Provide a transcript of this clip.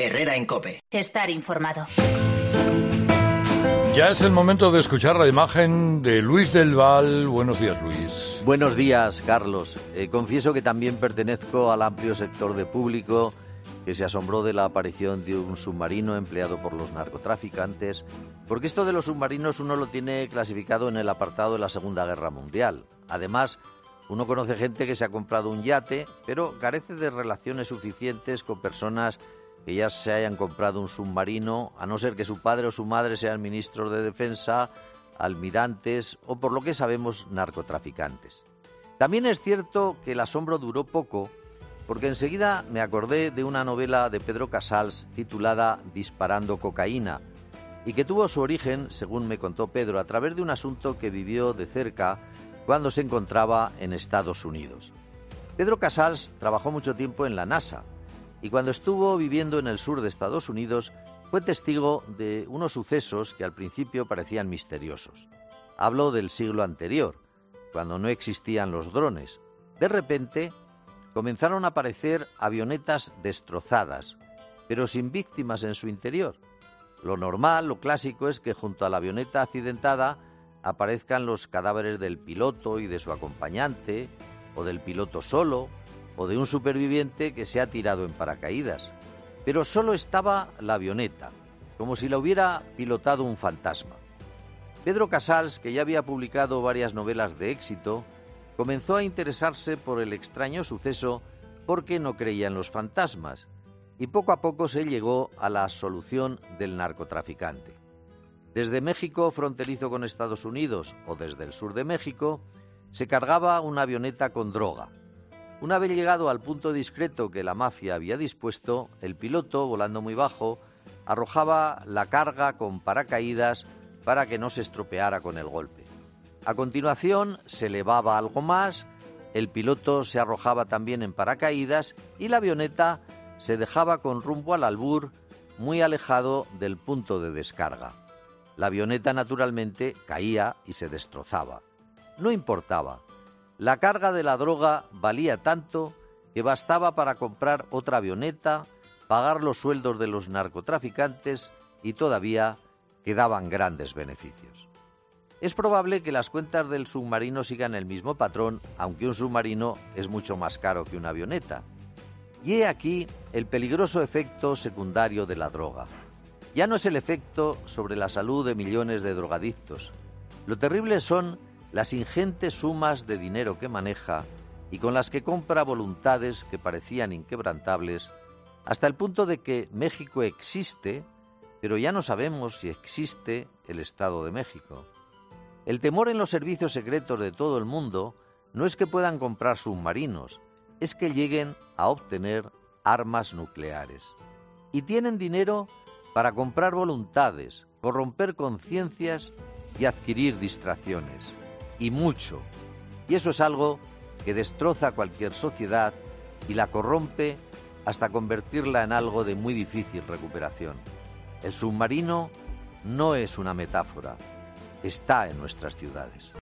Herrera en COPE. Estar informado. Ya es el momento de escuchar la imagen de Luis del Val. Buenos días, Luis. Buenos días, Carlos. Confieso que también pertenezco al amplio sector de público que se asombró de la aparición de un submarino empleado por los narcotraficantes, porque esto de los submarinos uno lo tiene clasificado en el apartado de la Segunda Guerra Mundial. Además, uno conoce gente que se ha comprado un yate, pero carece de relaciones suficientes con personas que ya se hayan comprado un submarino, a no ser que su padre o su madre sean ministros de defensa, almirantes o, por lo que sabemos, narcotraficantes. También es cierto que el asombro duró poco, porque enseguida me acordé de una novela de Pedro Casals titulada Disparando cocaína, y que tuvo su origen, según me contó Pedro, a través de un asunto que vivió de cerca cuando se encontraba en Estados Unidos. Pedro Casals trabajó mucho tiempo en la NASA, y cuando estuvo viviendo en el sur de Estados Unidos fue testigo de unos sucesos que al principio parecían misteriosos. Hablo del siglo anterior, cuando no existían los drones. De repente comenzaron a aparecer avionetas destrozadas, pero sin víctimas en su interior. Lo normal, lo clásico, es que junto a la avioneta accidentada aparezcan los cadáveres del piloto y de su acompañante, o del piloto solo, o de un superviviente que se ha tirado en paracaídas. Pero solo estaba la avioneta, como si la hubiera pilotado un fantasma. Pedro Casals, que ya había publicado varias novelas de éxito, comenzó a interesarse por el extraño suceso porque no creía en los fantasmas, y poco a poco se llegó a la solución del narcotraficante. Desde México, fronterizo con Estados Unidos, o desde el sur de México, se cargaba una avioneta con droga. Una vez llegado al punto discreto que la mafia había dispuesto, el piloto, volando muy bajo, arrojaba la carga con paracaídas para que no se estropeara con el golpe. A continuación, se elevaba algo más, el piloto se arrojaba también en paracaídas y la avioneta se dejaba con rumbo al albur, muy alejado del punto de descarga. La avioneta, naturalmente, caía y se destrozaba. No importaba. La carga de la droga valía tanto que bastaba para comprar otra avioneta, pagar los sueldos de los narcotraficantes y todavía quedaban grandes beneficios. Es probable que las cuentas del submarino sigan el mismo patrón, aunque un submarino es mucho más caro que una avioneta. Y he aquí el peligroso efecto secundario de la droga. Ya no es el efecto sobre la salud de millones de drogadictos. Lo terrible son las ingentes sumas de dinero que maneja y con las que compra voluntades que parecían inquebrantables, hasta el punto de que México existe, pero ya no sabemos si existe el Estado de México. El temor en los servicios secretos de todo el mundo no es que puedan comprar submarinos, es que lleguen a obtener armas nucleares. Y tienen dinero para comprar voluntades, corromper conciencias y adquirir distracciones. Y mucho. Y eso es algo que destroza cualquier sociedad y la corrompe hasta convertirla en algo de muy difícil recuperación. El submarino no es una metáfora, está en nuestras ciudades.